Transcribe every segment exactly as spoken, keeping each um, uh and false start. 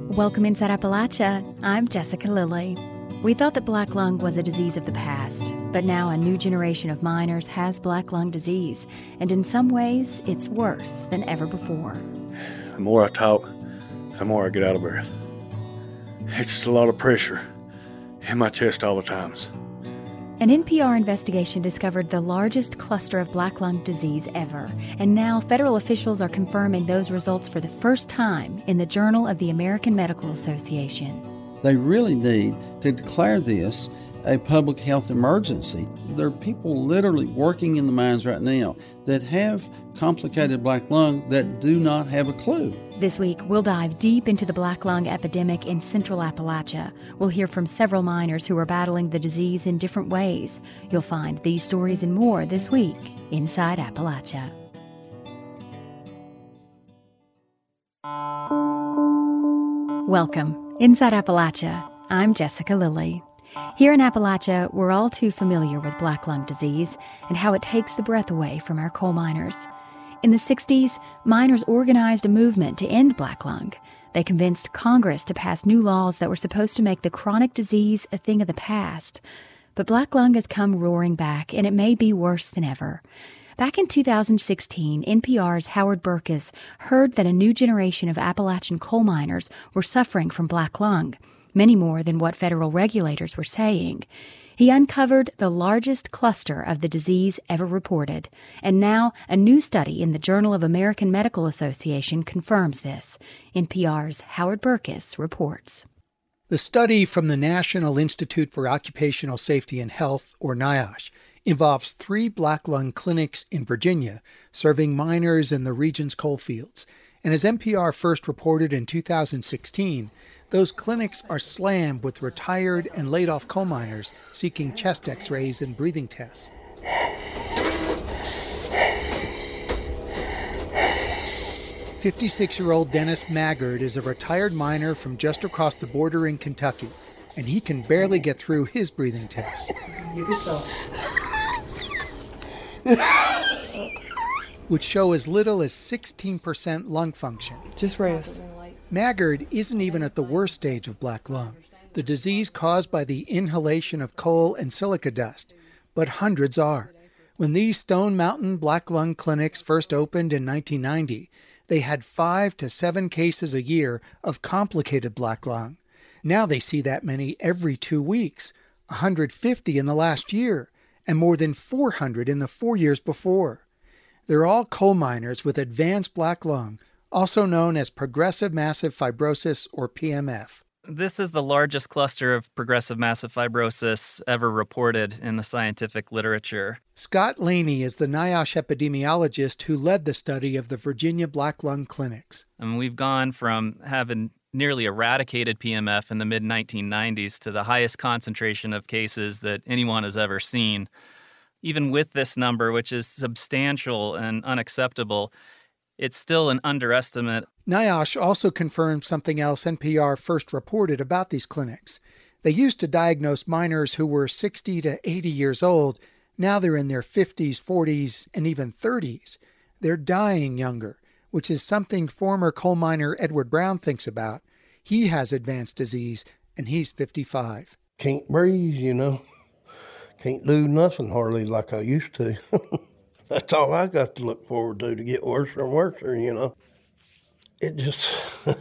Welcome Inside Appalachia. I'm Jessica Lilly. We thought that black lung was a disease of the past, but now a new generation of miners has black lung disease, and in some ways, it's worse than ever before. The more I talk, the more I get out of breath. It's just a lot of pressure in my chest all the times. An N P R investigation discovered the largest cluster of black lung disease ever, and now federal officials are confirming those results for the first time in the Journal of the American Medical Association. They really need to declare this a public health emergency. There are people literally working in the mines right now that have complicated black lung that do not have a clue. This week, we'll dive deep into the black lung epidemic in central Appalachia. We'll hear from several miners who are battling the disease in different ways. You'll find these stories and more this week Inside Appalachia. Welcome, Inside Appalachia. I'm Jessica Lilly. Here in Appalachia, we're all too familiar with black lung disease and how it takes the breath away from our coal miners. In the sixties, miners organized a movement to end black lung. They convinced Congress to pass new laws that were supposed to make the chronic disease a thing of the past. But black lung has come roaring back, and it may be worse than ever. Back in two thousand sixteen, N P R's Howard Burkus heard that a new generation of Appalachian coal miners were suffering from black lung, many more than what federal regulators were saying. He uncovered the largest cluster of the disease ever reported, and now a new study in the Journal of American Medical Association confirms this. N P R's Howard Burkus reports. The study from the National Institute for Occupational Safety and Health, or NIOSH, involves three black lung clinics in Virginia serving miners in the region's coal fields. And as N P R first reported in two thousand sixteen, those clinics are slammed with retired and laid-off coal miners seeking chest x-rays and breathing tests. fifty-six-year-old Dennis Maggard is a retired miner from just across the border in Kentucky, and he can barely get through his breathing tests. Which show as little as sixteen percent lung function. Just rest. Maggard isn't even at the worst stage of black lung, the disease caused by the inhalation of coal and silica dust, but hundreds are. When these Stone Mountain black lung clinics first opened in nineteen ninety, they had five to seven cases a year of complicated black lung. Now they see that many every two weeks, one hundred fifty in the last year, and more than four hundred in the four years before. They're all coal miners with advanced black lung, also known as progressive massive fibrosis, or P M F. This is the largest cluster of progressive massive fibrosis ever reported in the scientific literature. Scott Laney is the NIOSH epidemiologist who led the study of the Virginia black lung clinics. And we've gone from having nearly eradicated P M F in the mid nineteen nineties to the highest concentration of cases that anyone has ever seen. Even with this number, which is substantial and unacceptable, it's still an underestimate. NIOSH also confirmed something else N P R first reported about these clinics. They used to diagnose miners who were sixty to eighty years old. Now they're in their fifties, forties, and even thirties. They're dying younger, which is something former coal miner Edward Brown thinks about. He has advanced disease, and he's fifty-five. Can't breathe, you know. Can't do nothing hardly like I used to. That's all I got to look forward to, to get worse and worse, you know. It just,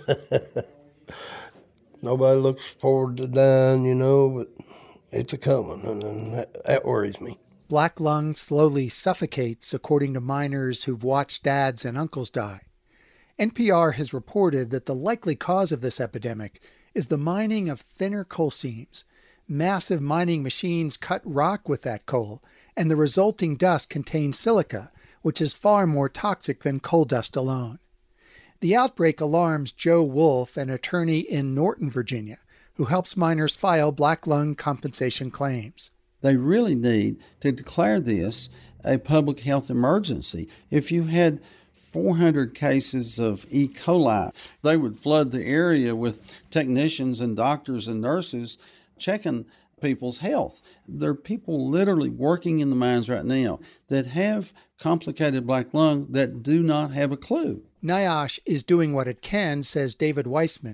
nobody looks forward to dying, you know, but it's a coming, and, and that, that worries me. Black lung slowly suffocates, according to miners who've watched dads and uncles die. N P R has reported that the likely cause of this epidemic is the mining of thinner coal seams. Massive mining machines cut rock with that coal, and the resulting dust contains silica, which is far more toxic than coal dust alone. The outbreak alarms Joe Wolf, an attorney in Norton, Virginia, who helps miners file black lung compensation claims. They really need to declare this a public health emergency. If you had four hundred cases of E. coli, they would flood the area with technicians and doctors and nurses checking people's health. There are people literally working in the mines right now that have complicated black lung that do not have a clue. NIOSH is doing what it can, says David Weissman,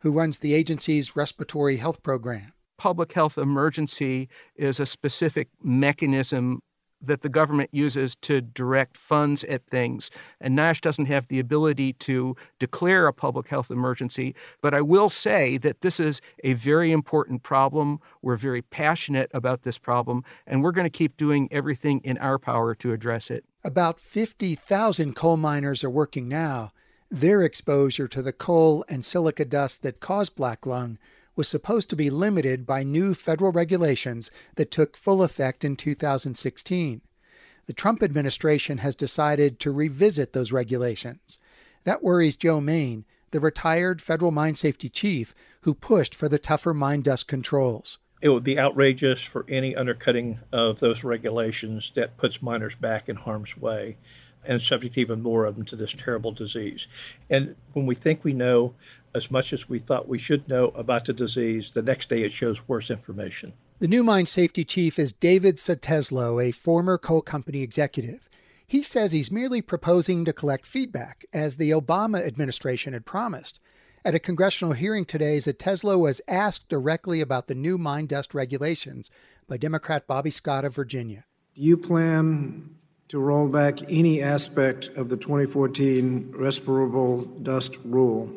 who runs the agency's respiratory health program. Public health emergency is a specific mechanism that the government uses to direct funds at things. And NIOSH doesn't have the ability to declare a public health emergency. But I will say that this is a very important problem. We're very passionate about this problem, and we're going to keep doing everything in our power to address it. About fifty thousand coal miners are working now. Their exposure to the coal and silica dust that caused black lung was supposed to be limited by new federal regulations that took full effect in two thousand sixteen. The Trump administration has decided to revisit those regulations. That worries Joe Main, the retired federal mine safety chief who pushed for the tougher mine dust controls. It would be outrageous for any undercutting of those regulations that puts miners back in harm's way and subject even more of them to this terrible disease. And when we think we know as much as we thought we should know about the disease, the next day it shows worse information. The new mine safety chief is David Soteslo, a former coal company executive. He says he's merely proposing to collect feedback, as the Obama administration had promised. At a congressional hearing today, Soteslo was asked directly about the new mine dust regulations by Democrat Bobby Scott of Virginia. Do you plan to roll back any aspect of the twenty fourteen respirable dust rule?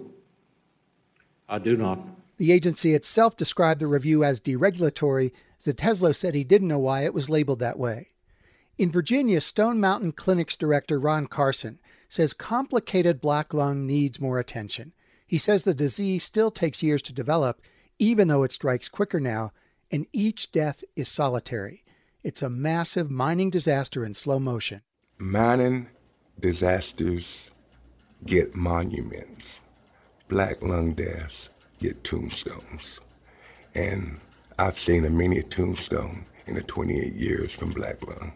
I do not. The agency itself described the review as deregulatory. Soteslo said he didn't know why it was labeled that way. In Virginia, Stone Mountain Clinic's director Ron Carson says complicated black lung needs more attention. He says the disease still takes years to develop, even though it strikes quicker now, and each death is solitary. It's a massive mining disaster in slow motion. Mining disasters get monuments. Black lung deaths get tombstones. And I've seen a many tombstone in the twenty-eight years from black lung.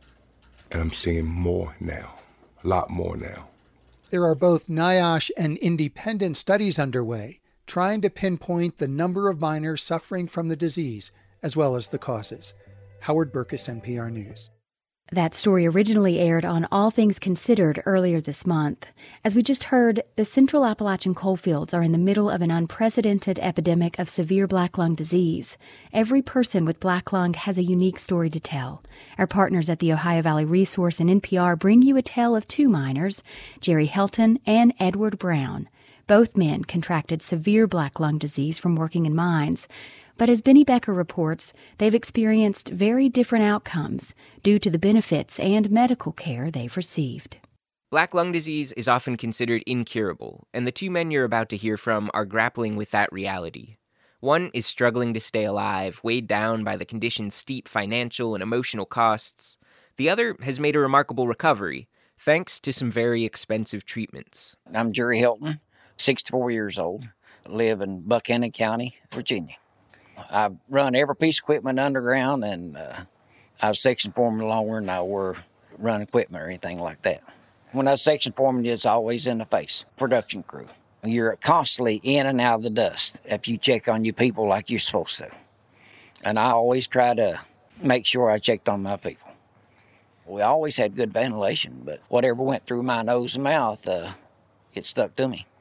And I'm seeing more now, a lot more now. There are both NIOSH and independent studies underway, trying to pinpoint the number of miners suffering from the disease, as well as the causes. Howard Burkus, N P R News. That story originally aired on All Things Considered earlier this month. As we just heard, the Central Appalachian coalfields are in the middle of an unprecedented epidemic of severe black lung disease. Every person with black lung has a unique story to tell. Our partners at the Ohio Valley Resource and N P R bring you a tale of two miners, Jerry Helton and Edward Brown. Both men contracted severe black lung disease from working in mines. But as Benny Becker reports, they've experienced very different outcomes due to the benefits and medical care they've received. Black lung disease is often considered incurable, and the two men you're about to hear from are grappling with that reality. One is struggling to stay alive, weighed down by the condition's steep financial and emotional costs. The other has made a remarkable recovery, thanks to some very expensive treatments. I'm Jerry Helton, sixty-four years old, live in Buchanan County, Virginia. I've run every piece of equipment underground, and uh, I was section foreman longer than I were run equipment or anything like that. When I was section foreman, it's always in the face, production crew. You're constantly in and out of the dust if you check on your people like you're supposed to. And I always try to make sure I checked on my people. We always had good ventilation, but whatever went through my nose and mouth, uh, it stuck to me.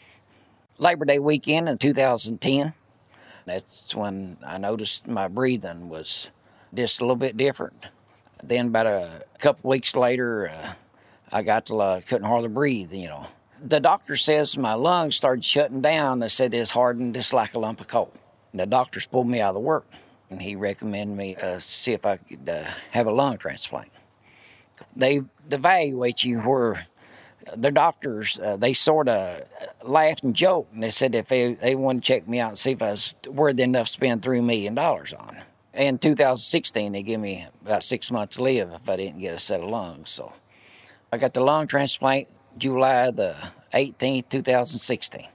Labor Day weekend in two thousand ten, that's when I noticed my breathing was just a little bit different. Then about a couple weeks later, uh, I got to, uh, couldn't hardly breathe, you know. The doctor says my lungs started shutting down. They said it's hardened just like a lump of coal. And the doctors pulled me out of the work, and he recommended me uh, see if I could uh, have a lung transplant. They evaluate you where the doctors, uh, they sort of laughed and joked, and they said if they, they wanted to check me out and see if I was worthy enough to spend three million dollars on. In two thousand sixteen, they gave me about six months to live if I didn't get a set of lungs. So I got the lung transplant July the eighteenth, two thousand sixteen.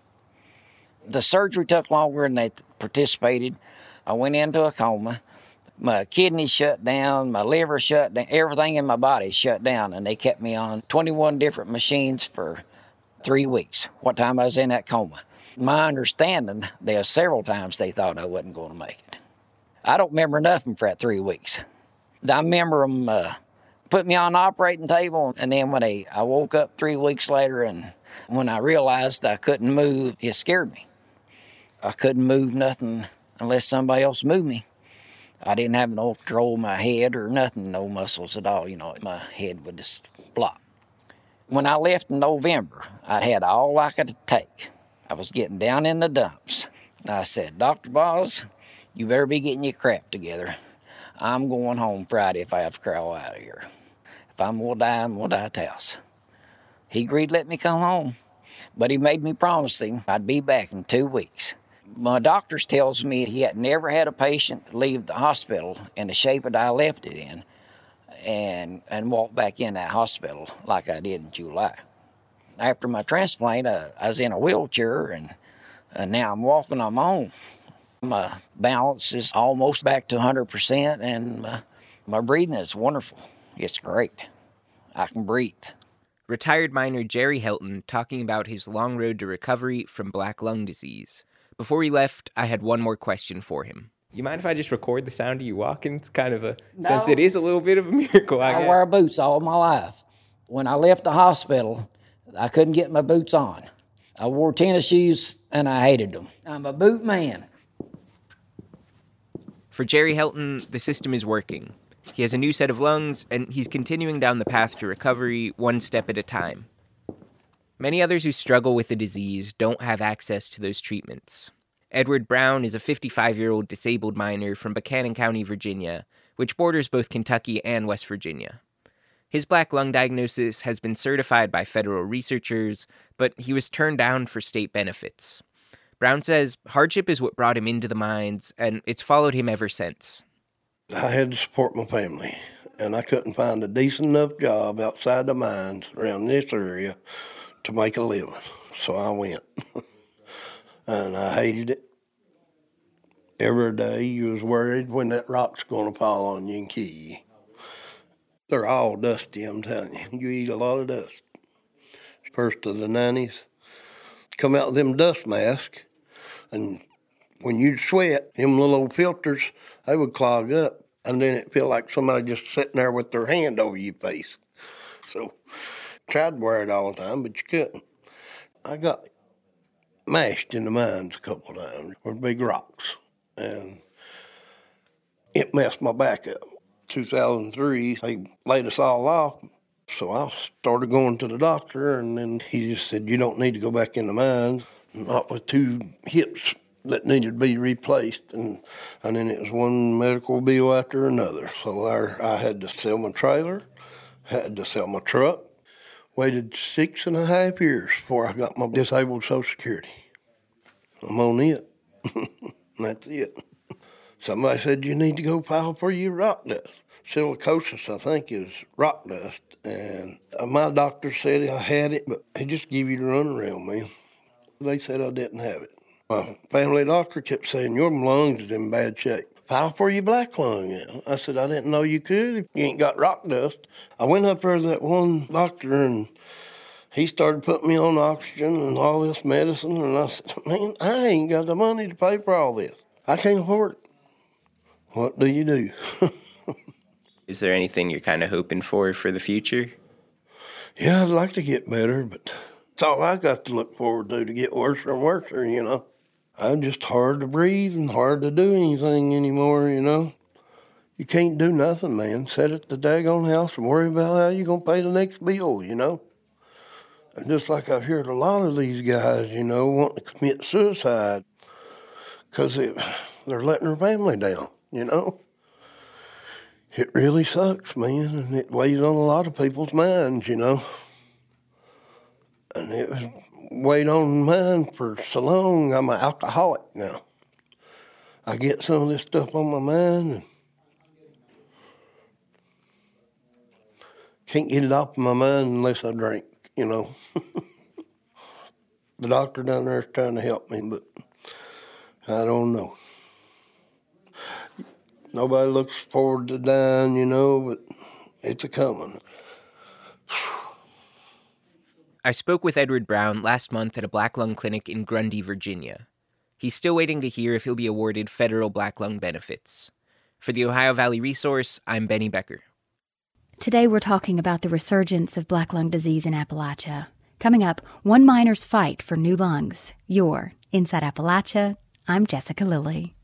The surgery took longer than they participated. I went into a coma. My kidneys shut down, my liver shut down, everything in my body shut down, and they kept me on twenty-one different machines for three weeks, what time I was in that coma. My understanding, there were several times they thought I wasn't going to make it. I don't remember nothing for that three weeks. I remember them uh, put me on the operating table, and then when they, I woke up three weeks later, and when I realized I couldn't move, it scared me. I couldn't move nothing unless somebody else moved me. I didn't have no control of my head or nothing, no muscles at all. You know, my head would just flop. When I left in November, I had all I could take. I was getting down in the dumps. I said, Doctor Boz, you better be getting your crap together. I'm going home Friday if I have to crawl out of here. If I'm going to die, I'm going to die at the house. He agreed to let me come home, but he made me promise him I'd be back in two weeks. My doctors tells me he had never had a patient leave the hospital in the shape that I left it in and, and walk back in that hospital like I did in July. After my transplant, uh, I was in a wheelchair, and, and now I'm walking on my own. My balance is almost back to one hundred percent, and my, my breathing is wonderful. It's great. I can breathe. Retired miner Jerry Helton talking about his long road to recovery from black lung disease. Before he left, I had one more question for him. You mind if I just record the sound of you walking? It's kind of a, No. since it is a little bit of a miracle, I, I guess. wear boots all my life. When I left the hospital, I couldn't get my boots on. I wore tennis shoes, and I hated them. I'm a boot man. For Jerry Helton, the system is working. He has a new set of lungs, and he's continuing down the path to recovery one step at a time. Many others who struggle with the disease don't have access to those treatments. Edward Brown is a fifty-five-year-old disabled miner from Buchanan County, Virginia, which borders both Kentucky and West Virginia. His black lung diagnosis has been certified by federal researchers, but he was turned down for state benefits. Brown says hardship is what brought him into the mines, and it's followed him ever since. I had to support my family, and I couldn't find a decent enough job outside the mines around this area to make a living. So I went, and I hated it. Every day you was worried when that rock's going to fall on you and kill you. They're all dusty, I'm telling you. You eat a lot of dust. First of the nineties, come out with them dust masks, and when you'd sweat, them little old filters, they would clog up, and then it feel like somebody just sitting there with their hand over your face. So, tried to wear it all the time, but you couldn't. I got mashed in the mines a couple of times with big rocks, and it messed my back up. two thousand three, they laid us all off, so I started going to the doctor, and then he just said, you don't need to go back in the mines, not with two hips that needed to be replaced, and and then it was one medical bill after another. So I, I had to sell my trailer, had to sell my truck, waited six and a half years before I got my disabled Social Security. I'm on it. That's it. Somebody said you need to go file for your rock dust. Silicosis, I think, is rock dust, and my doctor said I had it, but he just give you the runaround, man. They said I didn't have it. My family doctor kept saying, your lungs is in bad shape. File for your black lung. I said, I didn't know you could if you ain't got rock dust. I went up there to that one doctor, and he started putting me on oxygen and all this medicine, and I said, man, I ain't got the money to pay for all this. I can't afford it. What do you do? Is there anything you're kind of hoping for for the future? Yeah, I'd like to get better, but it's all I got to look forward to, to get worse and worse, you know. I'm just hard to breathe and hard to do anything anymore, you know. You can't do nothing, man. Sit at the daggone house and worry about how you're going to pay the next bill, you know. And just like I've heard a lot of these guys, you know, want to commit suicide because they're letting their family down, you know. It really sucks, man, and it weighs on a lot of people's minds, you know. And it was weighed on mine for so long. I'm an alcoholic now. I get some of this stuff on my mind and can't get it off my mind unless I drink, you know. The doctor down there is trying to help me, but I don't know. Nobody looks forward to dying, you know, but it's a-coming. I spoke with Edward Brown last month at a black lung clinic in Grundy, Virginia. He's still waiting to hear if he'll be awarded federal black lung benefits. For the Ohio Valley Resource, I'm Benny Becker. Today we're talking about the resurgence of black lung disease in Appalachia. Coming up, one miner's fight for new lungs. You're Inside Appalachia I'm Jessica Lilly.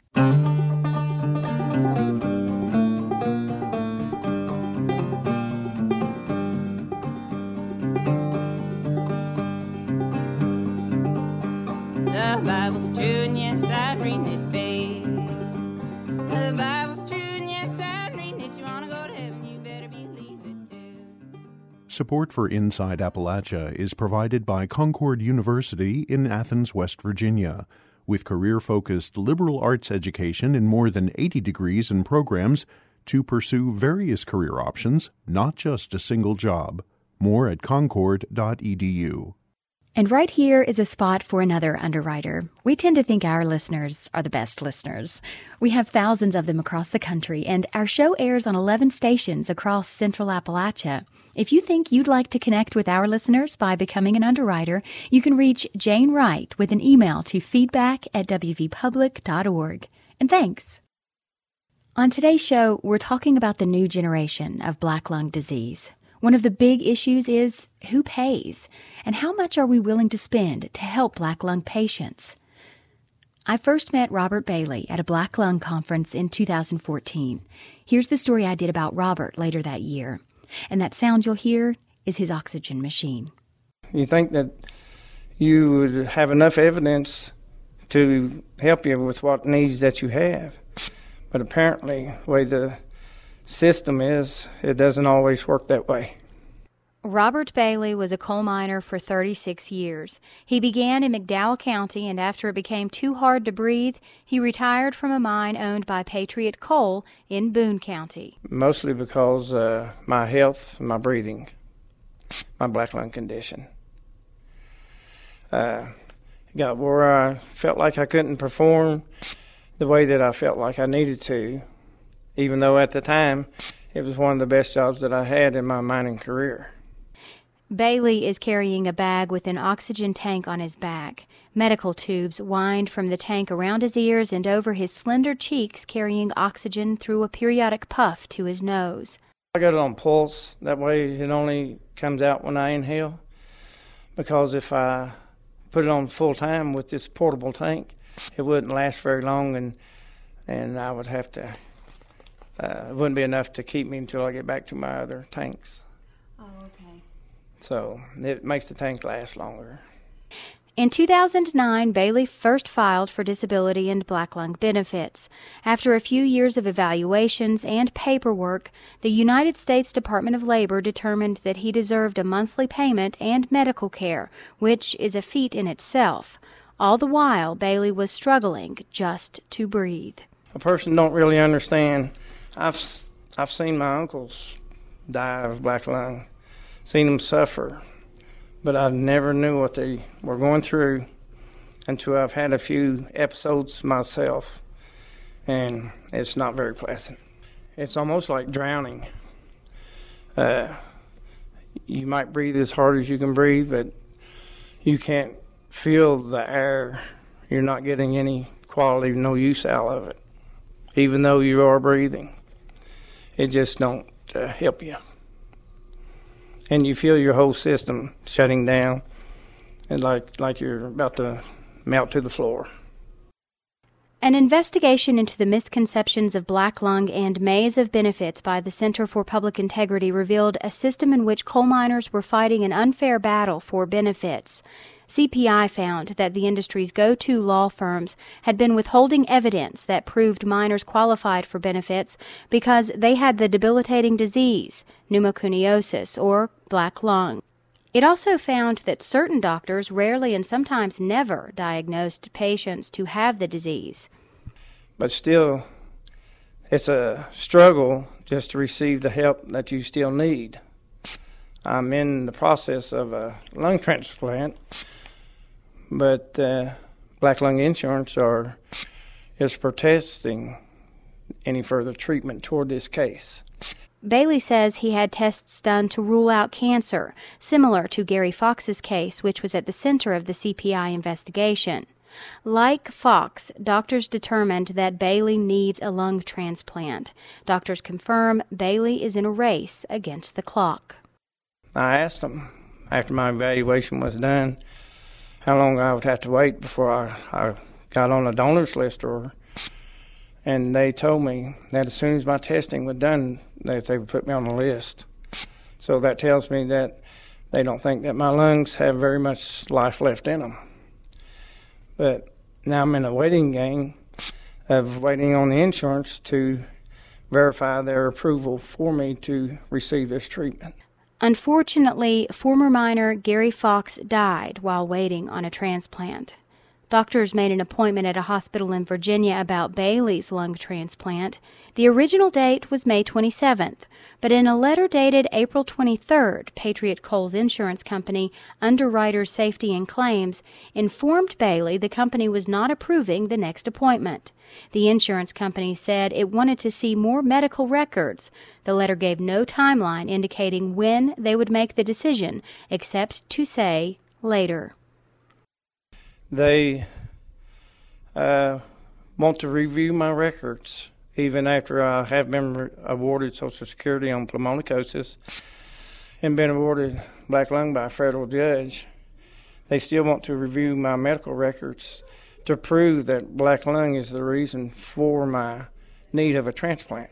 The Bible's true, and yes, I'd read it, babe. The Bible's true, and yes, I'd read it. You want to go to heaven, you better believe it too. Support for Inside Appalachia is provided by Concord University in Athens, West Virginia. With career-focused liberal arts education in more than eighty degrees and programs to pursue various career options, not just a single job. More at concord dot e d u. And right here is a spot for another underwriter. We tend to think our listeners are the best listeners. We have thousands of them across the country, and our show airs on eleven stations across Central Appalachia. If you think you'd like to connect with our listeners by becoming an underwriter, you can reach Jane Wright with an email to feedback at w v public dot org. And thanks. On today's show, we're talking about the new generation of black lung disease. One of the big issues is who pays, and how much are we willing to spend to help black lung patients? I first met Robert Bailey at a black lung conference in two thousand fourteen. Here's the story I did about Robert later that year. And that sound you'll hear is his oxygen machine. You think that you would have enough evidence to help you with what needs that you have. But apparently, the way the system is, it doesn't always work that way. Robert Bailey was a coal miner for thirty-six years. He began in McDowell County, and after it became too hard to breathe, he retired from a mine owned by Patriot Coal in Boone County. Mostly because uh, my health, my breathing, my black lung condition. Uh, got where I felt like I couldn't perform the way that I felt like I needed to, even though at the time it was one of the best jobs that I had in my mining career. Bailey is carrying a bag with an oxygen tank on his back. Medical tubes wind from the tank around his ears and over his slender cheeks, carrying oxygen through a periodic puff to his nose. I got it on pulse. That way it only comes out when I inhale. Because if I put it on full time with this portable tank, it wouldn't last very long, and and I would have to, uh, it wouldn't be enough to keep me until I get back to my other tanks. Oh, okay. So it makes the tank last longer. In two thousand nine, Bailey first filed for disability and black lung benefits. After a few years of evaluations and paperwork, the United States Department of Labor determined that he deserved a monthly payment and medical care, which is a feat in itself. All the while, Bailey was struggling just to breathe. A person don't really understand. I've I've seen my uncles die of black lung, seen them suffer. But I never knew what they were going through until I've had a few episodes myself, and it's not very pleasant. It's almost like drowning. Uh, you might breathe as hard as you can breathe, but you can't feel the air. You're not getting any quality, no use out of it, even though you are breathing. It just don't uh, help you. And you feel your whole system shutting down, and like like you're about to melt to the floor. An investigation into the misconceptions of black lung and maze of benefits by the Center for Public Integrity revealed a system in which coal miners were fighting an unfair battle for benefits. C P I found that the industry's go-to law firms had been withholding evidence that proved miners qualified for benefits because they had the debilitating disease, pneumoconiosis, or black lung. It also found that certain doctors rarely and sometimes never diagnosed patients to have the disease. But still, it's a struggle just to receive the help that you still need. I'm in the process of a lung transplant, but uh, black lung insurance are, is protesting any further treatment toward this case. Bailey says he had tests done to rule out cancer, similar to Gary Fox's case, which was at the center of the C P I investigation. Like Fox, doctors determined that Bailey needs a lung transplant. Doctors confirm Bailey is in a race against the clock. I asked them, after my evaluation was done, how long I would have to wait before I, I got on a donors list, or, and they told me that as soon as my testing was done, that they would put me on the list. So that tells me that they don't think that my lungs have very much life left in them. But now I'm in a waiting game of waiting on the insurance to verify their approval for me to receive this treatment. Unfortunately, former miner Gary Fox died while waiting on a transplant. Doctors made an appointment at a hospital in Virginia about Bailey's lung transplant. The original date was May twenty-seventh, but in a letter dated April twenty-third, Patriot Coal's insurance company, Underwriters Safety and Claims, informed Bailey the company was not approving the next appointment. The insurance company said it wanted to see more medical records. The letter gave no timeline indicating when they would make the decision, except to say later. They uh, want to review my records even after I have been re- awarded Social Security on pulmonocosis and been awarded black lung by a federal judge. They still want to review my medical records to prove that black lung is the reason for my need of a transplant.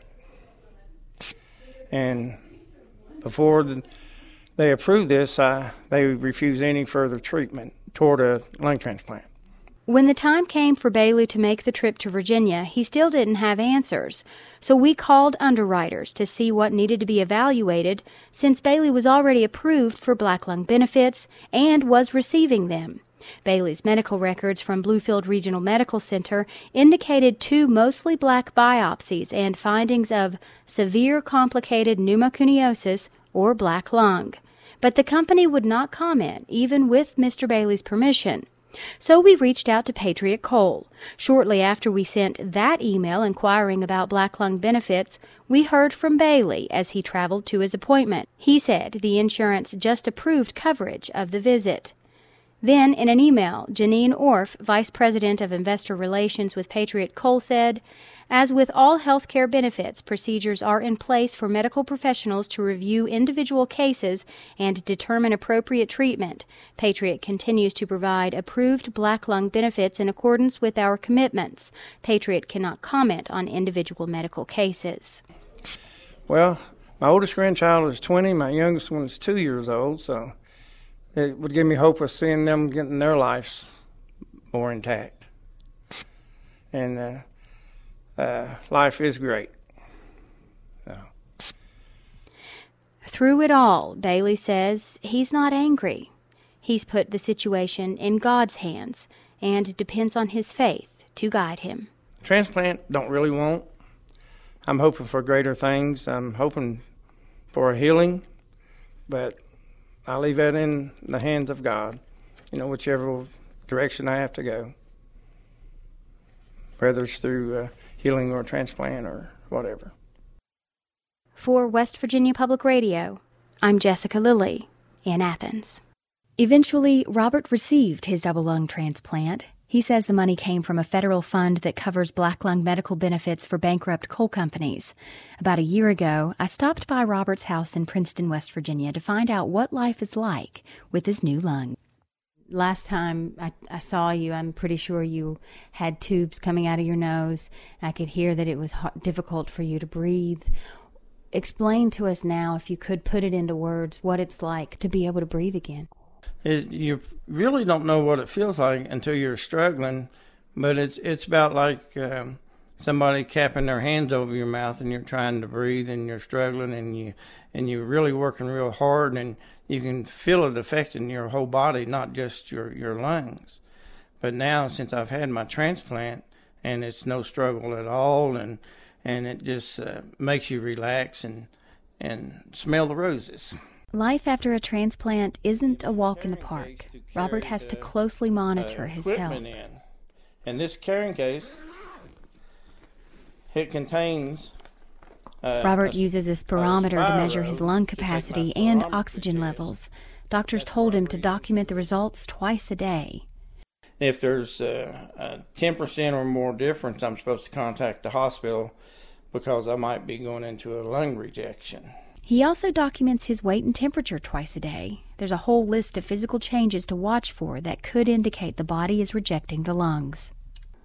And before the, they approve this, I, they refuse any further treatment toward a lung transplant. When the time came for Bailey to make the trip to Virginia, he still didn't have answers. So we called Underwriters to see what needed to be evaluated, since Bailey was already approved for black lung benefits and was receiving them. Bailey's medical records from Bluefield Regional Medical Center indicated two mostly black biopsies and findings of severe complicated pneumoconiosis or black lung. But the company would not comment, even with Mister Bailey's permission. So we reached out to Patriot Coal. Shortly after we sent that email inquiring about black lung benefits, we heard from Bailey as he traveled to his appointment. He said the insurance just approved coverage of the visit. Then, in an email, Janine Orff, Vice President of Investor Relations with Patriot Coal, said, "As with all health care benefits, procedures are in place for medical professionals to review individual cases and determine appropriate treatment. Patriot continues to provide approved black lung benefits in accordance with our commitments. Patriot cannot comment on individual medical cases." Well, my oldest grandchild is twenty, my youngest one is two years old, so it would give me hope of seeing them getting their lives more intact. And uh, uh, life is great. So. Through it all, Bailey says he's not angry. He's put the situation in God's hands and depends on his faith to guide him. Transplant don't really want. I'm hoping for greater things. I'm hoping for a healing, but I leave that in the hands of God, you know, whichever direction I have to go, whether it's through uh, healing or transplant or whatever. For West Virginia Public Radio, I'm Jessica Lilly in Athens. Eventually, Robert received his double lung transplant. He says the money came from a federal fund that covers black lung medical benefits for bankrupt coal companies. About a year ago, I stopped by Robert's house in Princeton, West Virginia to find out what life is like with his new lung. Last time I, I saw you, I'm pretty sure you had tubes coming out of your nose. I could hear that it was hard, difficult for you to breathe. Explain to us now, if you could put it into words, what it's like to be able to breathe again. It, you really don't know what it feels like until you're struggling, but it's it's about like um, somebody capping their hands over your mouth and you're trying to breathe and you're struggling and you and you're really working real hard and you can feel it affecting your whole body, not just your, your lungs. But now, since I've had my transplant, and it's no struggle at all, and and it just uh, makes you relax and and smell the roses. Life after a transplant isn't a walk in the park. Robert has to closely monitor uh, his health. In. And this carrying case, it contains... Uh, Robert a, uses a spirometer to measure his lung capacity and oxygen levels. Doctors told him to document the results twice a day. If there's uh, a ten percent or more difference, I'm supposed to contact the hospital because I might be going into a lung rejection. He also documents his weight and temperature twice a day. There's a whole list of physical changes to watch for that could indicate the body is rejecting the lungs.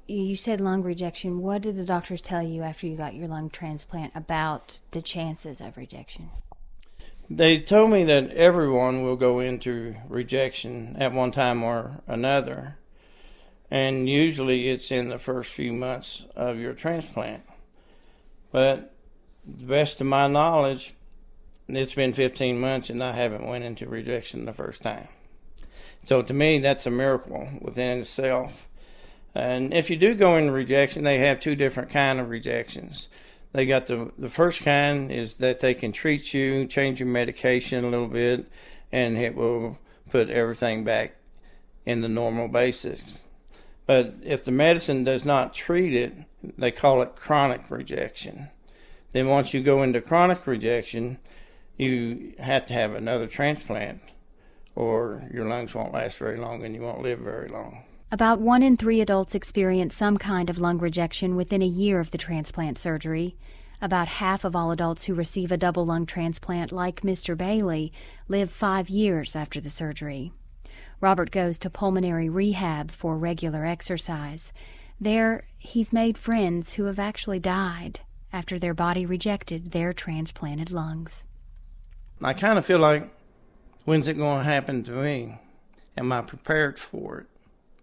you said lung rejection. What did the doctors tell you after you got your lung transplant about the chances of rejection? They told me that everyone will go into rejection at one time or another, and usually it's in the first few months of your transplant. But the best of my knowledge, it's been fifteen months and I haven't went into rejection the first time. So to me, that's a miracle within itself. And if you do go into rejection, they have two different kind of rejections. They got the the first kind is that they can treat you, change your medication a little bit, and it will put everything back in the normal basics. But if the medicine does not treat it, they call it chronic rejection. Then once you go into chronic rejection, you have to have another transplant, or your lungs won't last very long and you won't live very long. About one in three adults experience some kind of lung rejection within a year of the transplant surgery. About half of all adults who receive a double lung transplant, like Mister Bailey, live five years after the surgery. Robert goes to pulmonary rehab for regular exercise. There, he's made friends who have actually died after their body rejected their transplanted lungs. I kind of feel like, when's it going to happen to me? Am I prepared for it?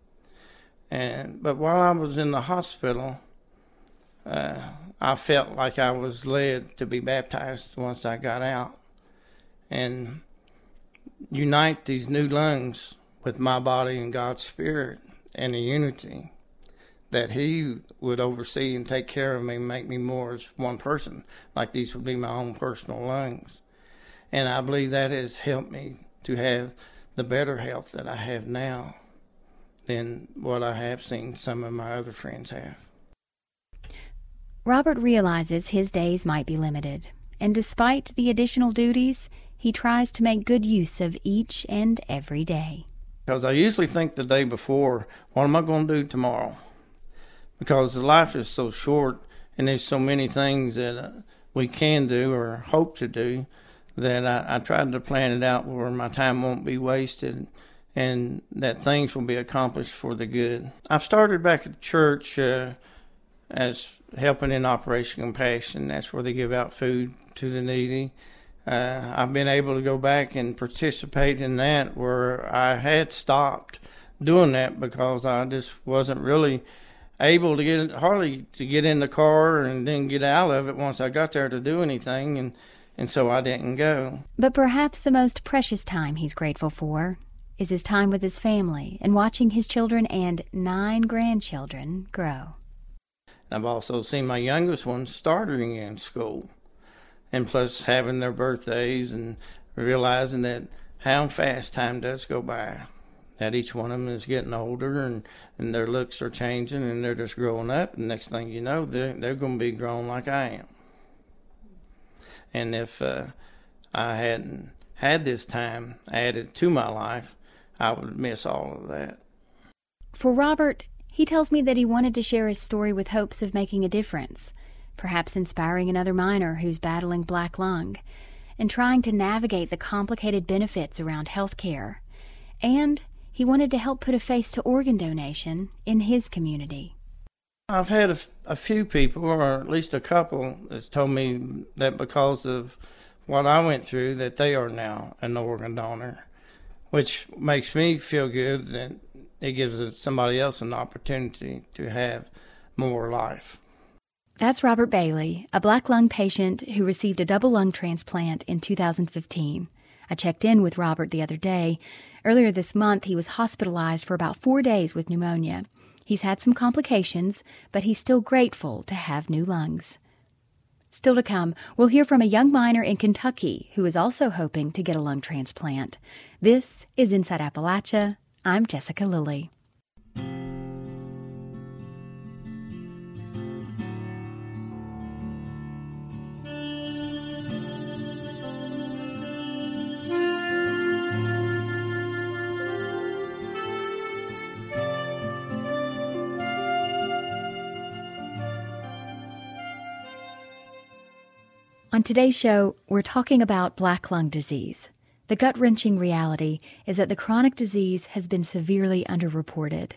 And but while I was in the hospital, uh, I felt like I was led to be baptized once I got out, and unite these new lungs with my body and God's Spirit and the unity that He would oversee and take care of me, make me more as one person, like these would be my own personal lungs. And I believe that has helped me to have the better health that I have now than what I have seen some of my other friends have. Robert realizes his days might be limited, and despite the additional duties, he tries to make good use of each and every day. Because I usually think the day before, what am I going to do tomorrow? Because the life is so short, and there's so many things that uh, we can do or hope to do, that I, I tried to plan it out where my time won't be wasted and that things will be accomplished for the good. I've started back at church uh, as helping in Operation Compassion. That's where they give out food to the needy. Uh, I've been able to go back and participate in that where I had stopped doing that because I just wasn't really able to get, hardly to get in the car and then get out of it once I got there to do anything, and, and so I didn't go. But perhaps the most precious time he's grateful for is his time with his family and watching his children and nine grandchildren grow. I've also seen my youngest ones starting in school, and plus having their birthdays and realizing that how fast time does go by, that each one of them is getting older and, and their looks are changing and they're just growing up, and next thing you know, they're, they're going to be grown like I am. And if uh, I hadn't had this time added to my life, I would miss all of that. For Robert, he tells me that he wanted to share his story with hopes of making a difference, perhaps inspiring another miner who's battling black lung, and trying to navigate the complicated benefits around health care. And he wanted to help put a face to organ donation in his community. I've had a, a few people, or at least a couple, that's told me that because of what I went through, that they are now an organ donor, which makes me feel good that it gives somebody else an opportunity to have more life. That's Robert Bailey, a black lung patient who received a double lung transplant in two thousand fifteen. I checked in with Robert the other day. Earlier this month, he was hospitalized for about four days with pneumonia. He's had some complications, but he's still grateful to have new lungs. Still to come, we'll hear from a young miner in Kentucky who is also hoping to get a lung transplant. This is Inside Appalachia. I'm Jessica Lilly. On today's show, we're talking about black lung disease. The gut-wrenching reality is that the chronic disease has been severely underreported.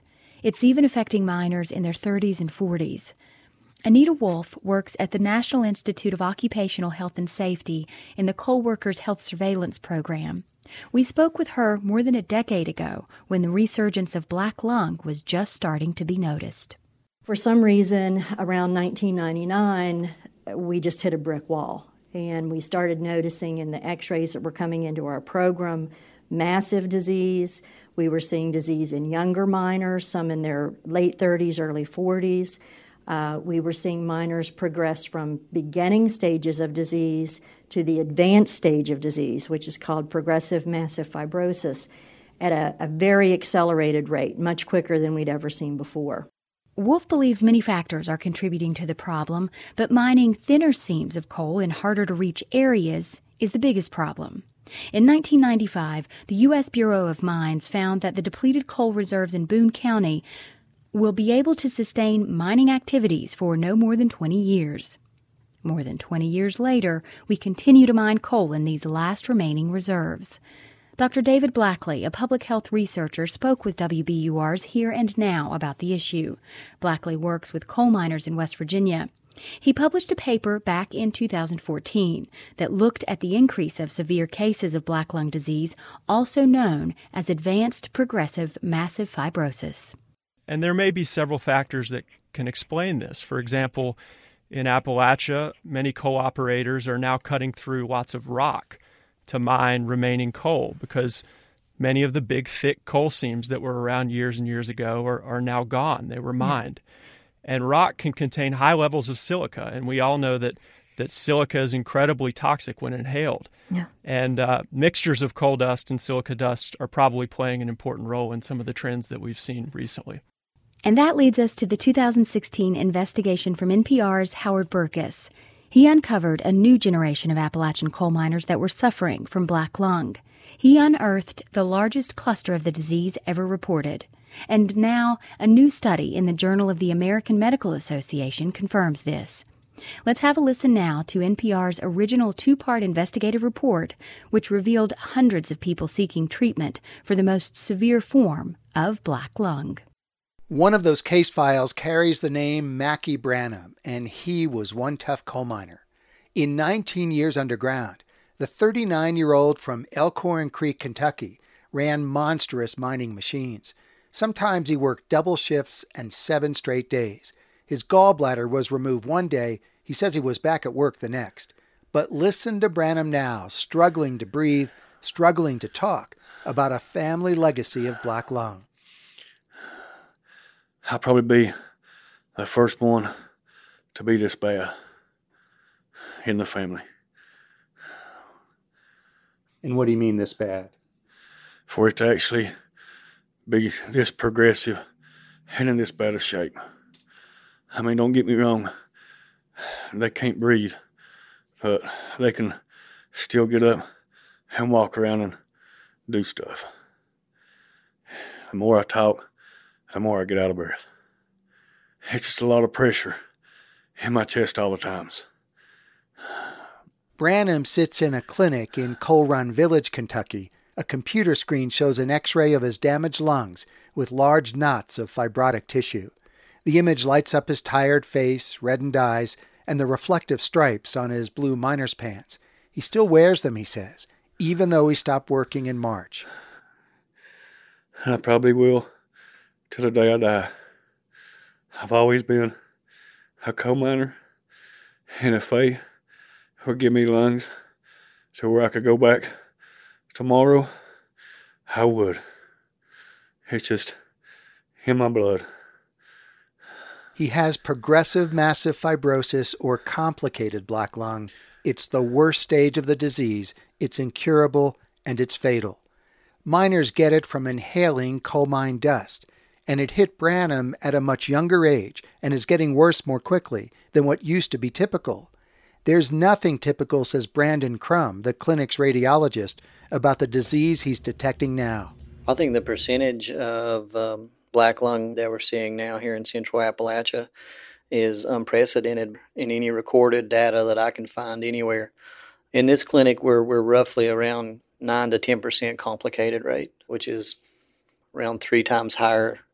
It's even affecting miners in their thirties and forties. Anita Wolf works at the National Institute of Occupational Health and Safety in the Coal Workers Health Surveillance Program. We spoke with her more than a decade ago when the resurgence of black lung was just starting to be noticed. For some reason, around nineteen ninety-nine, we just hit a brick wall, and we started noticing in the x-rays that were coming into our program massive disease. We were seeing disease in younger miners, some in their late thirties, early forties. Uh, we were seeing miners progress from beginning stages of disease to the advanced stage of disease, which is called progressive massive fibrosis, at a, a very accelerated rate, much quicker than we'd ever seen before. Wolf believes many factors are contributing to the problem, but mining thinner seams of coal in harder-to-reach areas is the biggest problem. In nineteen ninety-five, the U S Bureau of Mines found that the depleted coal reserves in Boone County will be able to sustain mining activities for no more than twenty years. More than twenty years later, we continue to mine coal in these last remaining reserves. Doctor David Blackley, a public health researcher, spoke with W B U R's Here and Now about the issue. Blackley works with coal miners in West Virginia. He published a paper back in two thousand fourteen that looked at the increase of severe cases of black lung disease, also known as advanced progressive massive fibrosis. And there may be several factors that can explain this. For example, in Appalachia, many coal operators are now cutting through lots of rock to mine remaining coal because many of the big, thick coal seams that were around years and years ago are, are now gone. They were mined. Yeah. And rock can contain high levels of silica, and we all know that, that silica is incredibly toxic when inhaled. Yeah. And uh, mixtures of coal dust and silica dust are probably playing an important role in some of the trends that we've seen recently. And that leads us to the two thousand sixteen investigation from N P R's Howard Burkus. He uncovered a new generation of Appalachian coal miners that were suffering from black lung. He unearthed the largest cluster of the disease ever reported. And now, a new study in the Journal of the American Medical Association confirms this. Let's have a listen now to N P R's original two-part investigative report, which revealed hundreds of people seeking treatment for the most severe form of black lung. One of those case files carries the name Mackie Branham, and he was one tough coal miner. In nineteen years underground, the thirty-nine-year-old from Elkhorn Creek, Kentucky, ran monstrous mining machines. Sometimes he worked double shifts and seven straight days. His gallbladder was removed one day. He says he was back at work the next. But listen to Branham now, struggling to breathe, struggling to talk about a family legacy of black lung. I'll probably be the first one to be this bad in the family. And what do you mean this bad? For it to actually be this progressive and in this bad a shape. I mean, don't get me wrong. They can't breathe, but they can still get up and walk around and do stuff. The more I talk, the more I get out of breath. It's just a lot of pressure in my chest all the times. Branham sits in a clinic in Coal Run Village, Kentucky. A computer screen shows an x-ray of his damaged lungs with large knots of fibrotic tissue. The image lights up his tired face, reddened eyes, and the reflective stripes on his blue miner's pants. He still wears them, he says, even though he stopped working in March. I probably will till the day I die. I've always been a coal miner, and if they would give me lungs to where I could go back tomorrow, I would. It's just in my blood. He has progressive massive fibrosis or complicated black lung. It's the worst stage of the disease. It's incurable and it's fatal. Miners get it from inhaling coal mine dust, and it hit Branham at a much younger age and is getting worse more quickly than what used to be typical. There's nothing typical, says Brandon Crum, the clinic's radiologist, about the disease he's detecting now. I think the percentage of um, black lung that we're seeing now here in Central Appalachia is unprecedented in any recorded data that I can find anywhere. In this clinic, we're, we're roughly around nine to ten percent complicated rate, which is around three times higher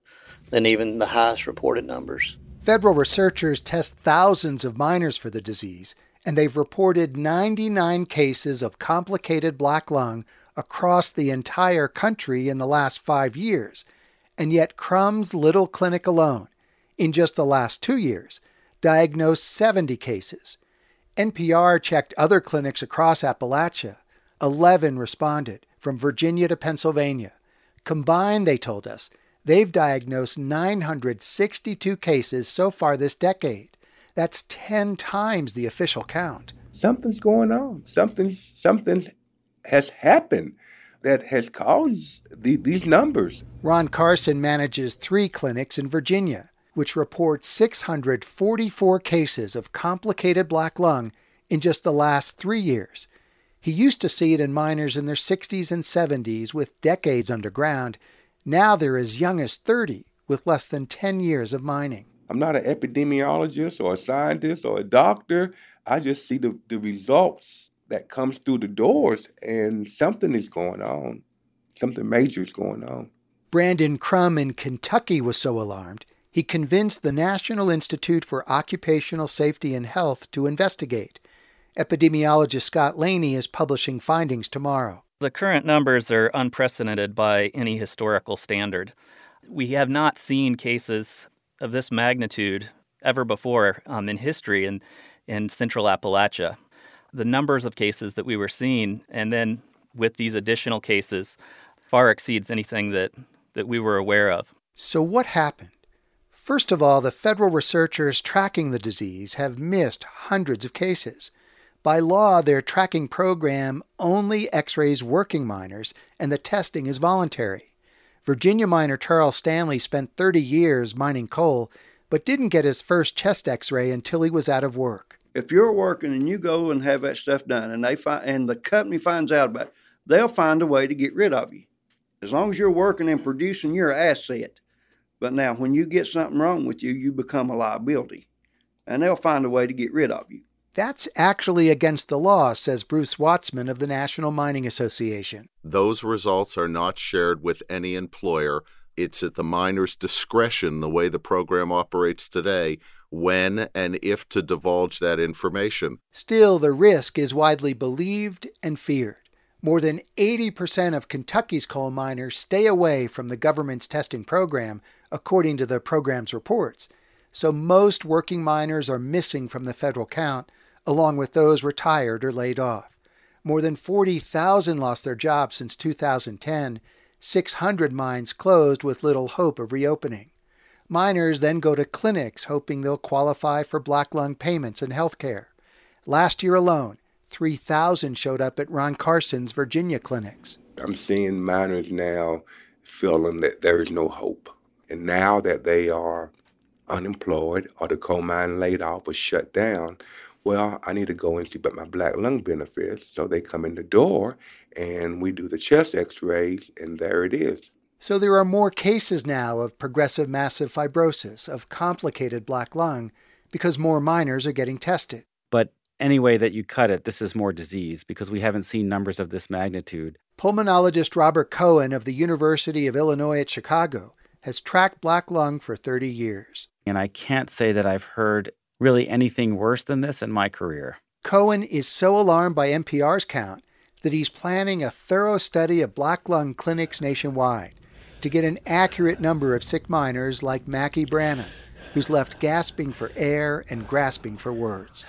than even the highest reported numbers. Federal researchers test thousands of miners for the disease, and they've reported ninety-nine cases of complicated black lung across the entire country in the last five years. And yet Crumb's little clinic alone, in just the last two years, diagnosed seventy cases. N P R checked other clinics across Appalachia. Eleven responded, from Virginia to Pennsylvania. Combined, they told us, they've diagnosed nine hundred sixty-two cases so far this decade. That's ten times the official count. Something's going on. Something, something has happened that has caused the, these numbers. Ron Carson manages three clinics in Virginia, which report six hundred forty-four cases of complicated black lung in just the last three years. He used to see it in miners in their sixties and seventies with decades underground. Now they're as young as thirty with less than ten years of mining. I'm not an epidemiologist or a scientist or a doctor. I just see the, the results that comes through the doors, and something is going on. Something major is going on. Brandon Crum in Kentucky was so alarmed, he convinced the National Institute for Occupational Safety and Health to investigate. Epidemiologist Scott Laney is publishing findings tomorrow. The current numbers are unprecedented by any historical standard. We have not seen cases of this magnitude ever before um, in history in, in central Appalachia. The numbers of cases that we were seeing, and then with these additional cases, far exceeds anything that, that we were aware of. So what happened? First of all, the federal researchers tracking the disease have missed hundreds of cases. By law, their tracking program only x-rays working miners, and the testing is voluntary. Virginia miner Charles Stanley spent thirty years mining coal, but didn't get his first chest x-ray until he was out of work. If you're working and you go and have that stuff done, and they find, and the company finds out about it, they'll find a way to get rid of you. As long as you're working and producing, you're an asset. But now, when you get something wrong with you, you become a liability, and they'll find a way to get rid of you. That's actually against the law, says Bruce Watsman of the National Mining Association. Those results are not shared with any employer. It's at the miner's discretion, the way the program operates today, when and if to divulge that information. Still, the risk is widely believed and feared. More than eighty percent of Kentucky's coal miners stay away from the government's testing program, according to the program's reports. So most working miners are missing from the federal count, along with those retired or laid off. More than forty thousand lost their jobs since two thousand ten. six hundred mines closed with little hope of reopening. Miners then go to clinics hoping they'll qualify for black lung payments and health care. Last year alone, three thousand showed up at Ron Carson's Virginia clinics. I'm seeing miners now feeling that there is no hope. And now that they are unemployed or the coal mine laid off or shut down, well, I need to go and see about my black lung benefits. So they come in the door and we do the chest x-rays, and there it is. So there are more cases now of progressive massive fibrosis, of complicated black lung, because more miners are getting tested. But any way that you cut it, this is more disease, because we haven't seen numbers of this magnitude. Pulmonologist Robert Cohen of the University of Illinois at Chicago has tracked black lung for thirty years. And I can't say that I've heard really anything worse than this in my career. Cohen is so alarmed by N P R's count that he's planning a thorough study of black lung clinics nationwide to get an accurate number of sick miners like Mackie Branham, who's left gasping for air and grasping for words.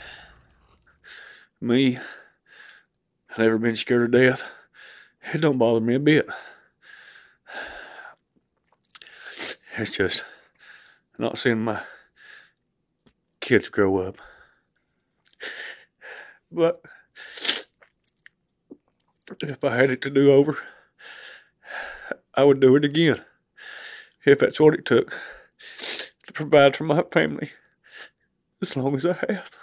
Me, I've never been scared of death. It don't bother me a bit. It's just not seeing my kids grow up. But if I had it to do over, I would do it again, if that's what it took to provide for my family as long as I have.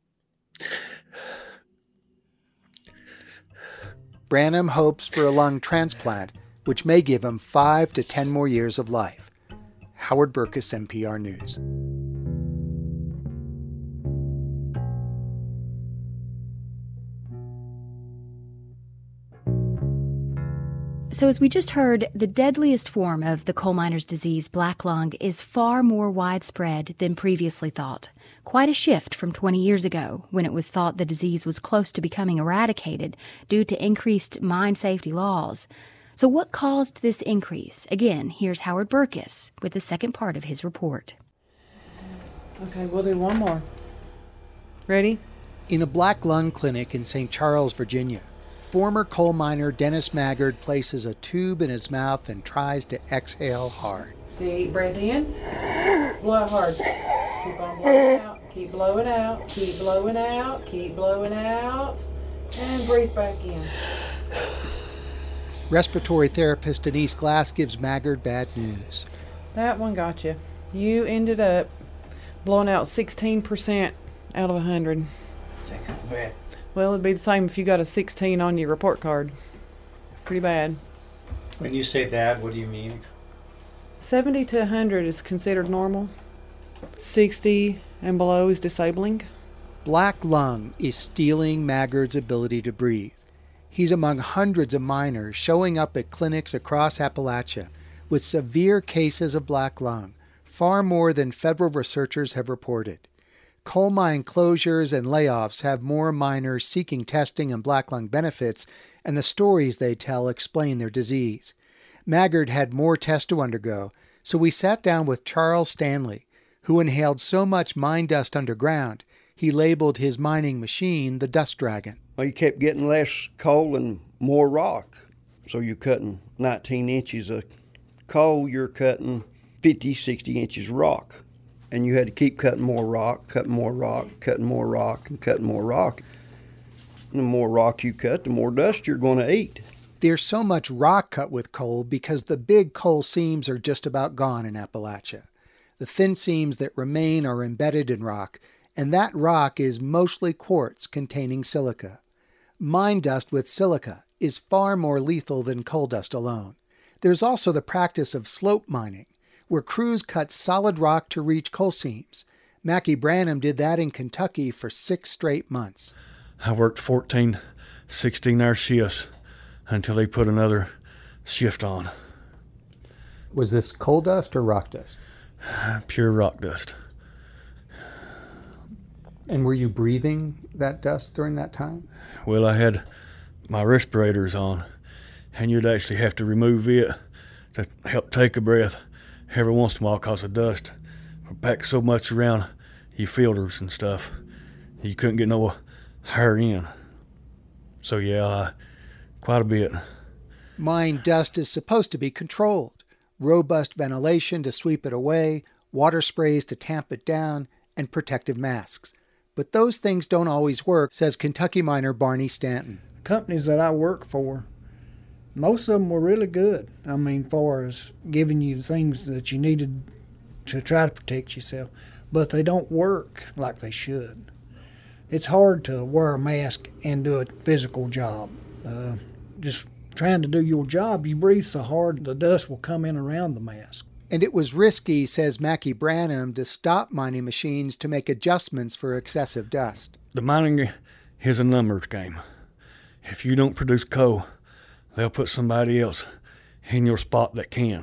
Branham hopes for a lung transplant, which may give him five to ten more years of life. Howard Burkus, N P R News. So as we just heard, the deadliest form of the coal miner's disease, black lung, is far more widespread than previously thought. Quite a shift from twenty years ago, when it was thought the disease was close to becoming eradicated due to increased mine safety laws. So what caused this increase? Again, here's Howard Burkus with the second part of his report. Okay, we'll do one more. Ready? In a black lung clinic in Saint Charles, Virginia, former coal miner Dennis Maggard places a tube in his mouth and tries to exhale hard. Deep breath in. Blow hard. Keep on blowing out. Keep blowing out. Keep blowing out. Keep blowing out. And breathe back in. Respiratory therapist Denise Glass gives Maggard bad news. That one got you. You ended up blowing out sixteen percent out of one hundred. Well, it'd be the same if you got a sixteen on your report card. Pretty bad. When you say bad, what do you mean? seventy to one hundred is considered normal. sixty and below is disabling. Black lung is stealing Maggard's ability to breathe. He's among hundreds of miners showing up at clinics across Appalachia with severe cases of black lung, far more than federal researchers have reported. Coal mine closures and layoffs have more miners seeking testing and black lung benefits, and the stories they tell explain their disease. Maggard had more tests to undergo, so we sat down with Charles Stanley, who inhaled so much mine dust underground, he labeled his mining machine the Dust Dragon. Well, you kept getting less coal and more rock. So you're cutting nineteen inches of coal, you're cutting fifty, sixty inches of rock. And you had to keep cutting more rock, cutting more rock, cutting more rock, and cutting more rock. And the more rock you cut, the more dust you're going to eat. There's so much rock cut with coal because the big coal seams are just about gone in Appalachia. The thin seams that remain are embedded in rock, and that rock is mostly quartz containing silica. Mine dust with silica is far more lethal than coal dust alone. There's also the practice of slope mining, where crews cut solid rock to reach coal seams. Mackie Branham did that in Kentucky for six straight months. I worked fourteen, sixteen-hour shifts until they put another shift on. Was this coal dust or rock dust? Pure rock dust. And were you breathing that dust during that time? Well, I had my respirators on, and you'd actually have to remove it to help take a breath every once in a while because of dust packed so much around your filters and stuff. You couldn't get no air in. So, yeah, uh, quite a bit. Mine dust is supposed to be controlled. Robust ventilation to sweep it away, water sprays to tamp it down, and protective masks. But those things don't always work, says Kentucky miner Barney Stanton. Companies that I work for, most of them were really good. I mean, far as giving you things that you needed to try to protect yourself, but they don't work like they should. It's hard to wear a mask and do a physical job. Uh, just trying to do your job, you breathe so hard, the dust will come in around the mask. And it was risky, says Mackie Branham, to stop mining machines to make adjustments for excessive dust. The mining is a numbers game. If you don't produce coal, they'll put somebody else in your spot that can.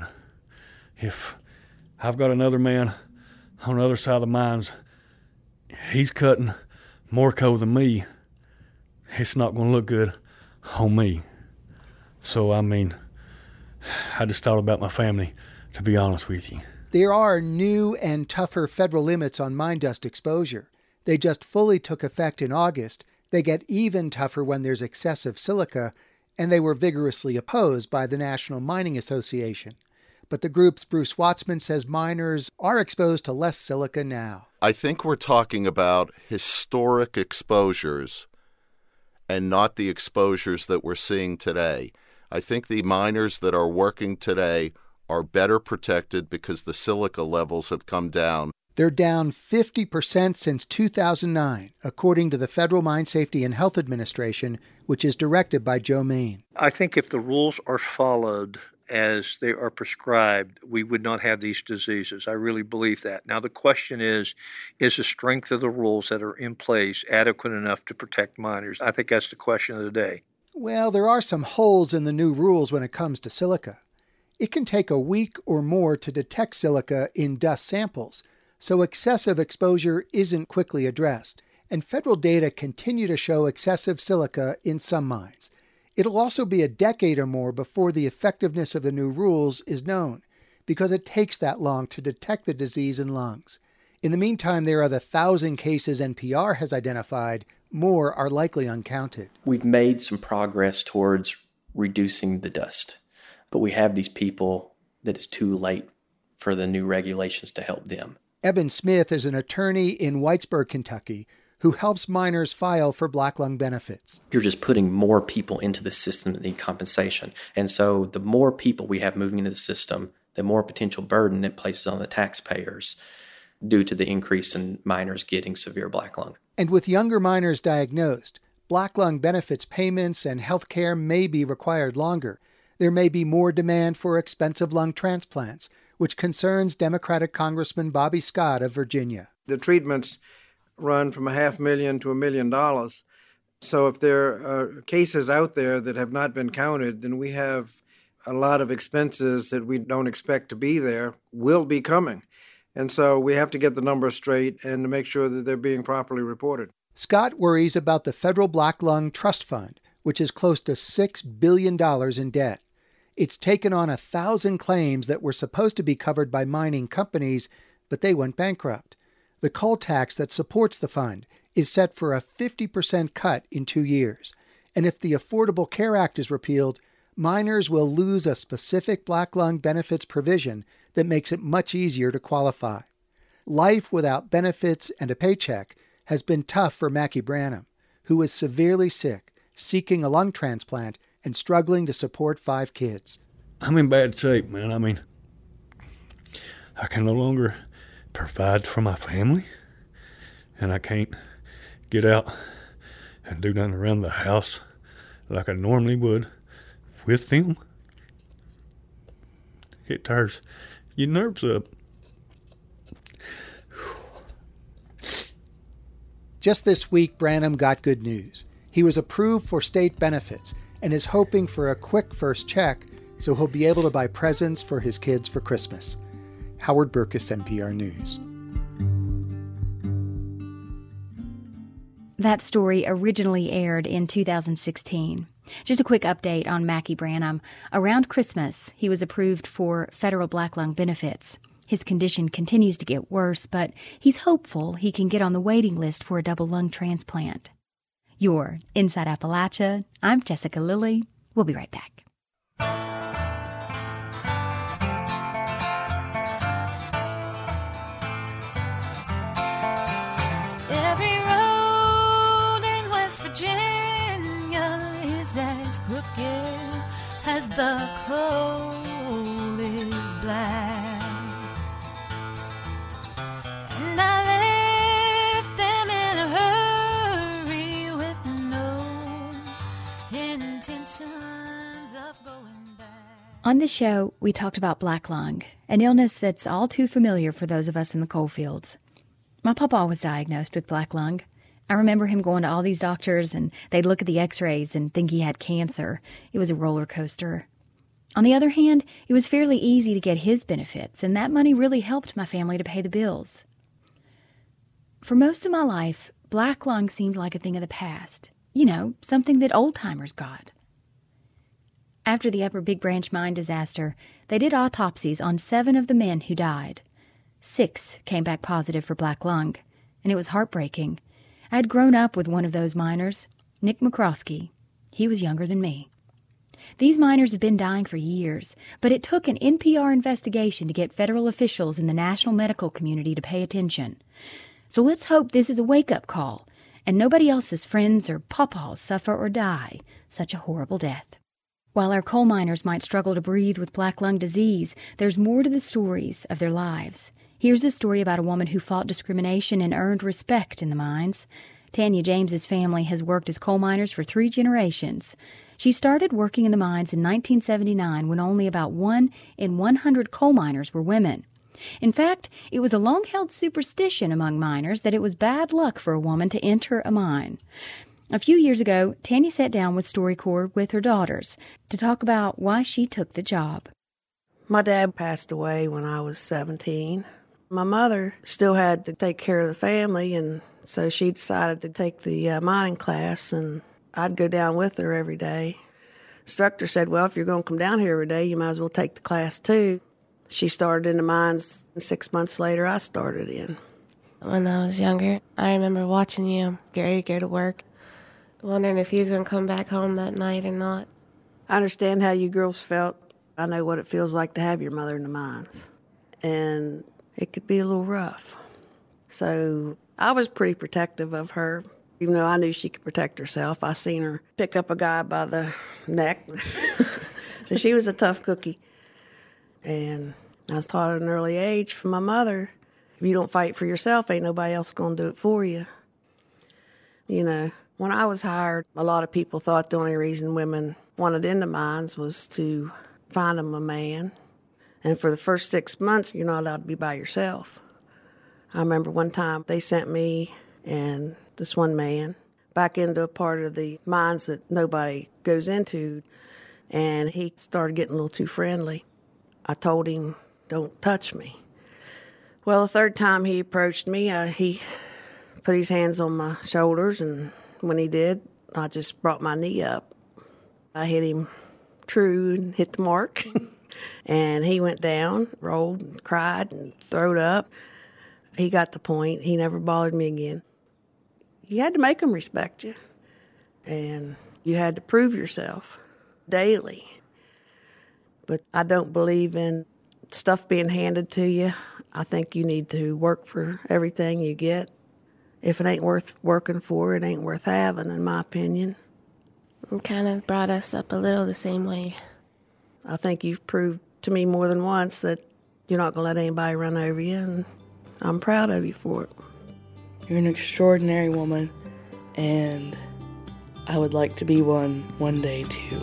If I've got another man on the other side of the mines, he's cutting more coal than me, it's not going to look good on me. So, I mean, I just thought about my family, to be honest with you. There are new and tougher federal limits on mine dust exposure. They just fully took effect in August. They get even tougher when there's excessive silica, and they were vigorously opposed by the National Mining Association. But the group's Bruce Watsman says miners are exposed to less silica now. I think we're talking about historic exposures and not the exposures that we're seeing today. I think the miners that are working today are better protected because the silica levels have come down. They're down fifty percent since two thousand nine, according to the Federal Mine Safety and Health Administration, which is directed by Joe Main. I think if the rules are followed as they are prescribed, we would not have these diseases. I really believe that. Now, the question is, is the strength of the rules that are in place adequate enough to protect miners? I think that's the question of the day. Well, there are some holes in the new rules when it comes to silica. It can take a week or more to detect silica in dust samples, so excessive exposure isn't quickly addressed, and federal data continue to show excessive silica in some mines. It'll also be a decade or more before the effectiveness of the new rules is known, because it takes that long to detect the disease in lungs. In the meantime, there are the thousand cases N P R has identified. More are likely uncounted. We've made some progress towards reducing the dust, but we have these people that it's too late for the new regulations to help them. Evan Smith is an attorney in Whitesburg, Kentucky, who helps miners file for black lung benefits. You're just putting more people into the system that need compensation. And so the more people we have moving into the system, the more potential burden it places on the taxpayers due to the increase in miners getting severe black lung. And with younger miners diagnosed, black lung benefits payments and health care may be required longer. There may be more demand for expensive lung transplants, which concerns Democratic Congressman Bobby Scott of Virginia. The treatments run from a half million to a million dollars. So if there are cases out there that have not been counted, then we have a lot of expenses that we don't expect to be there will be coming. And so we have to get the numbers straight and to make sure that they're being properly reported. Scott worries about the Federal Black Lung Trust Fund, which is close to six billion dollars in debt. It's taken on a thousand claims that were supposed to be covered by mining companies, but they went bankrupt. The coal tax that supports the fund is set for a fifty percent cut in two years. And if the Affordable Care Act is repealed, miners will lose a specific black lung benefits provision that makes it much easier to qualify. Life without benefits and a paycheck has been tough for Mackie Branham, who is severely sick, seeking a lung transplant, and struggling to support five kids. I'm in bad shape, man. I mean, I can no longer provide for my family, and I can't get out and do nothing around the house like I normally would with them. It tears your nerves up. Just this week, Branham got good news. He was approved for state benefits and is hoping for a quick first check so he'll be able to buy presents for his kids for Christmas. Howard Burkus, N P R News. That story originally aired in two thousand sixteen. Just a quick update on Mackie Branham. Around Christmas, he was approved for federal black lung benefits. His condition continues to get worse, but he's hopeful he can get on the waiting list for a double lung transplant. You're Inside Appalachia. I'm Jessica Lilly. We'll be right back. Every road in West Virginia is as crooked as the coal is black. And I left them in a hurry with no intentions of going back. On this show, we talked about black lung, an illness that's all too familiar for those of us in the coal fields. My papa was diagnosed with black lung. I remember him going to all these doctors, and they'd look at the x-rays and think he had cancer. It was a roller coaster. On the other hand, it was fairly easy to get his benefits, and that money really helped my family to pay the bills. For most of my life, black lung seemed like a thing of the past. You know, something that old-timers got. After the Upper Big Branch mine disaster, they did autopsies on seven of the men who died. Six came back positive for black lung, and it was heartbreaking. I had grown up with one of those miners, Nick McCroskey. He was younger than me. These miners have been dying for years, but it took an N P R investigation to get federal officials in the national medical community to pay attention. So let's hope this is a wake-up call, and nobody else's friends or pawpaws suffer or die such a horrible death. While our coal miners might struggle to breathe with black lung disease, there's more to the stories of their lives. Here's a story about a woman who fought discrimination and earned respect in the mines. Tanya James's family has worked as coal miners for three generations. She started working in the mines in nineteen seventy-nine when only about one in one hundred coal miners were women. In fact, it was a long-held superstition among miners that it was bad luck for a woman to enter a mine. A few years ago, Tanya sat down with StoryCorps with her daughters to talk about why she took the job. My dad passed away when I was seventeen. My mother still had to take care of the family, and so she decided to take the uh, mining class, and I'd go down with her every day. Instructor said, well, if you're going to come down here every day, you might as well take the class too. She started in the mines, and six months later, I started in. When I was younger, I remember watching you get ready to go to work, wondering if he was going to come back home that night or not. I understand how you girls felt. I know what it feels like to have your mother in the mines, and it could be a little rough. So I was pretty protective of her, even though I knew she could protect herself. I seen her pick up a guy by the neck. So she was a tough cookie. And I was taught at an early age from my mother, if you don't fight for yourself, ain't nobody else going to do it for you. You know, when I was hired, a lot of people thought the only reason women wanted in the mines was to find them a man. And for the first six months, you're not allowed to be by yourself. I remember one time they sent me and this one man back into a part of the mines that nobody goes into, and he started getting a little too friendly. I told him, don't touch me. Well, the third time he approached me, uh, he put his hands on my shoulders, and when he did, I just brought my knee up. I hit him true and hit the mark. And he went down, rolled, and cried, and throwed up. He got the point. He never bothered me again. You had to make them respect you. And you had to prove yourself daily. But I don't believe in stuff being handed to you. I think you need to work for everything you get. If it ain't worth working for, it ain't worth having, in my opinion. It kind of brought us up a little the same way. I think you've proved to me more than once that you're not going to let anybody run over you, and I'm proud of you for it. You're an extraordinary woman, and I would like to be one one day, too.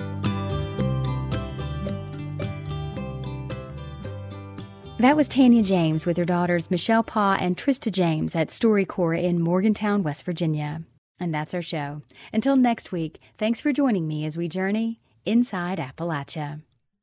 That was Tanya James with her daughters Michelle Pa and Trista James at StoryCorps in Morgantown, West Virginia. And that's our show. Until next week, thanks for joining me as we journey inside Appalachia.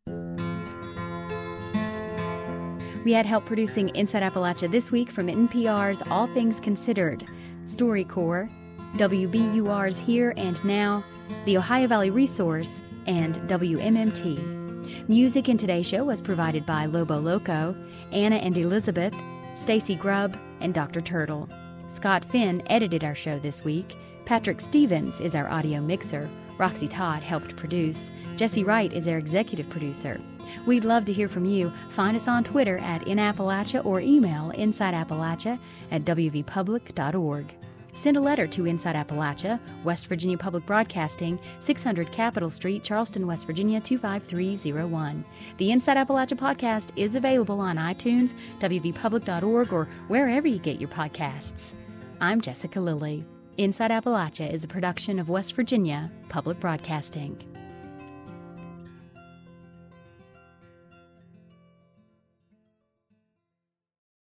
We had help producing Inside Appalachia this week from N P R's All Things Considered, StoryCorps, W B U R's Here and Now, the Ohio Valley Resource, and W M M T. Music in today's show was provided by Lobo Loco, Anna and Elizabeth, Stacy Grubb, and Doctor Turtle. Scott Finn edited our show this week. Patrick Stevens is our audio mixer. Roxy Todd helped produce. Jesse Wright is our executive producer. We'd love to hear from you. Find us on Twitter at InAppalachia or email InsideAppalachia at w v public dot org. Send a letter to Inside Appalachia, West Virginia Public Broadcasting, six hundred Capitol Street, Charleston, West Virginia, two five three zero one. The Inside Appalachia podcast is available on iTunes, w v public dot org, or wherever you get your podcasts. I'm Jessica Lilly. Inside Appalachia is a production of West Virginia Public Broadcasting.